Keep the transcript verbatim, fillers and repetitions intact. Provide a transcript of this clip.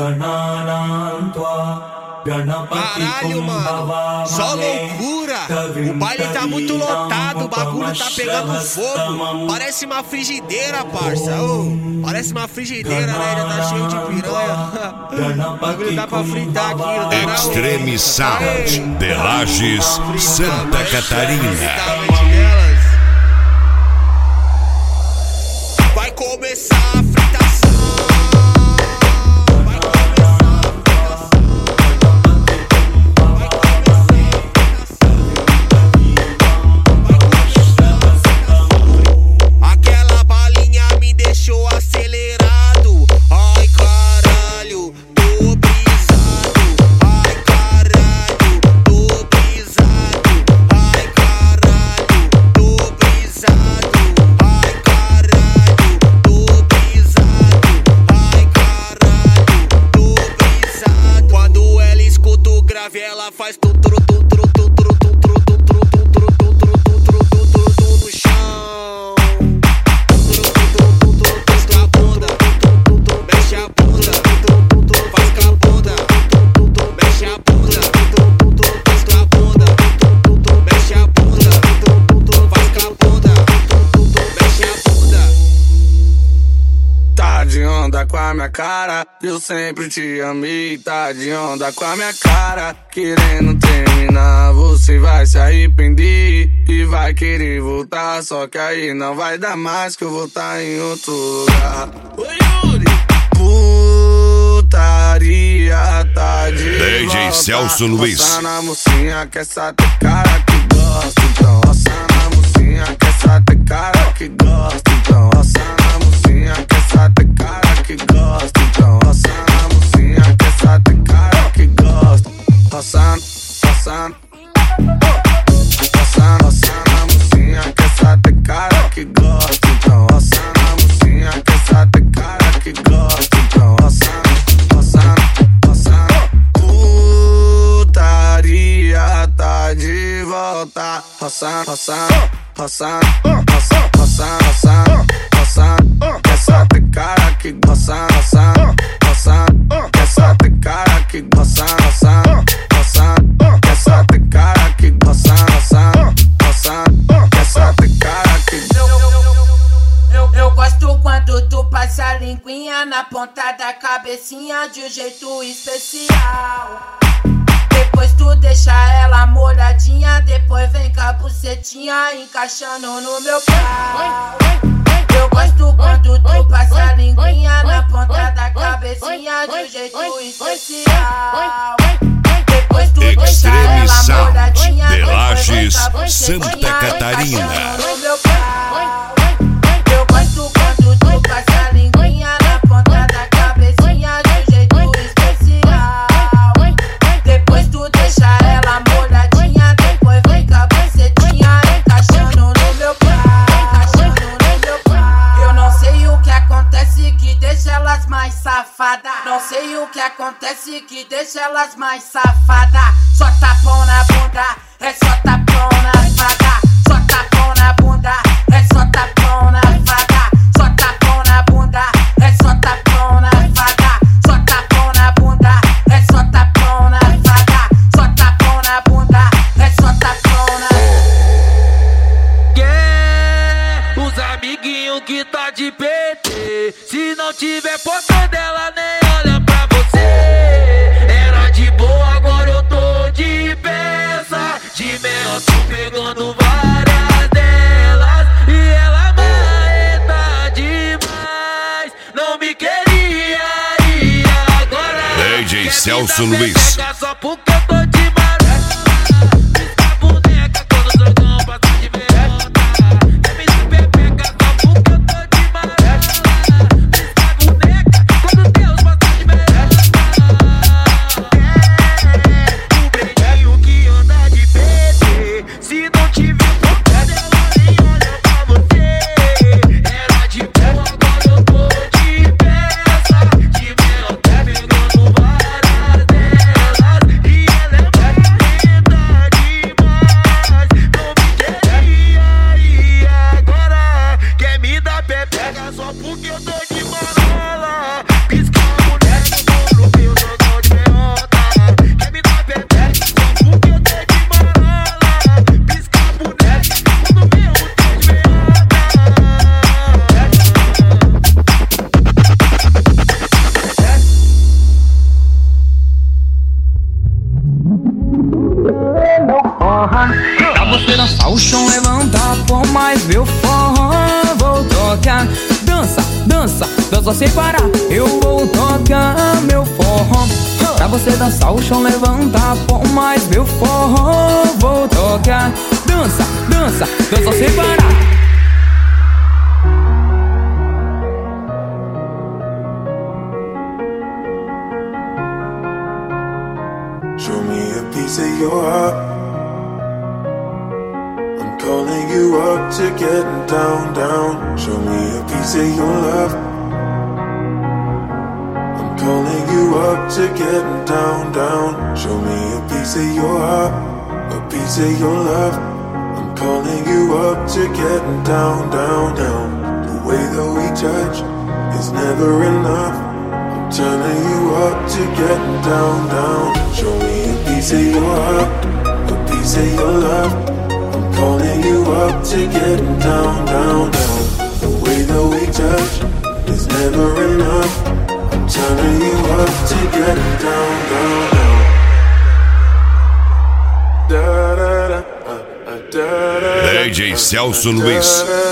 Caralho, mano, só loucura. O baile tá muito lotado, o bagulho tá pegando fogo. Parece uma frigideira, parça. Oh, parece uma frigideira, né? Já tá cheio de piranha. O bagulho dá pra fritar aqui, não dá não. Extreme Sound, de Lages, Santa Catarina. Vai começar a fritação. Ela faz tu tru tu tru tu tru tu tru tu tru tu tru tu tru tu tru tu no chão. Faz com a bunda, mexe a bunda, faz com a bunda, mexe a bunda, faz com a bunda, mexe a bunda, faz com a bunda, mexe a bunda. Tá de onda com a minha cara, eu sempre te amei. Tá de onda com a minha cara, querendo terminar, você vai se arrepender e vai querer voltar, só que aí não vai dar mais, que eu vou tá em outro lugar. Oi, Yuri! Putaria tá de D J volta. Celso Luiz. Roça na mocinha que essa tem cara que gosta, então roça na mocinha que essa tem cara que gosta, então roça na mocinha que essa tem cara que gosta, então roça na mocinha que essa tem cara que gosta. Roçando, roçando, roçando, roçando a mocinha que essa tem cara que gosta, então roçando a mocinha que essa tem cara que gosta, então roçando, roçando, roçando. Putaria tá de volta. Roçando, roçando, roçando, roçando, roçando, roçando, roçando, que essa tem cara que roçando, roçando, roçando, que essa tem cara que roçando, roçando, roçando, que essa tem cara que roçando, roçando, roçando, que essa tem cara que. Eu, eu gosto quando tu passa a linguinha na ponta da cabecinha de um jeito especial. Depois tu deixa ela molhadinha, depois vem com a bucetinha encaixando no meu pau. Eu gosto quando tu passa a linguinha na ponta da cabecinha de um jeito especial. Depois tu deixa ela molhadinha, de depois Lages, vem com a bucetinha Santa Catarina. encaixando no meu pau. Eu gosto quando tu passa a linguinha na ponta da cabecinha de um jeito especial. Depois tu deixa ela molhadinha, depois vem com a bucetinha encaixando no meu pau, encaixando no meu pau. Eu não sei o que acontece que deixa elas mais safadas. Não sei o que acontece que deixa elas mais safadas. Só tapão na bunda, é só tapão na fada. Só tapão na bunda, é só tapão na fada. Só tapão na bunda, é só tapão na fada. Só tapão na bunda, é só tapão na fada. Só tapão na bunda, é só tapão na. Yeah, os amiguinhos que tá de P T, se não tiver foto dela nem olha pra você. Era de boa, agora eu tô de peça. De mel tô pegando várias delas e ela marreta demais. Não me queria e agora D J Celso Luiz. só porque eu tô de maré. Essa boneca quando o dragão passa de vergonha. M C P pega só porque eu tô de maré. Essa boneca quando Deus passa de vergonha. O beijinho que anda de P T, se não tiver vontade ela nem olha pra você. Era de boa, agora eu tô de peça. De mel tá pegando várias delas Pra você dançar o chão, levanta a palma e vê o forró. Vou tocar, dança, dança, dança sem parar. Eu vou tocar meu forró. Pra você dançar o chão, levanta a palma e vê o forró. Vou tocar, dança, dança, dança sem parar. Show me a piece of your heart. I'm calling you up to getting down, down. Show me a piece of your love. I'm calling you up to getting down, down. Show me a piece of your heart, a piece of your love. I'm calling you up to getting down, down, down. The way that we touch is never enough. Turning you up to getting down, down. Show me a piece of your heart, a piece of your love. I'm calling you up to getting down, down, down. The way that we touch is never enough. I'm turning you up to getting down, down, down. Da da da, uh, uh, da da. D J Celso Luiz.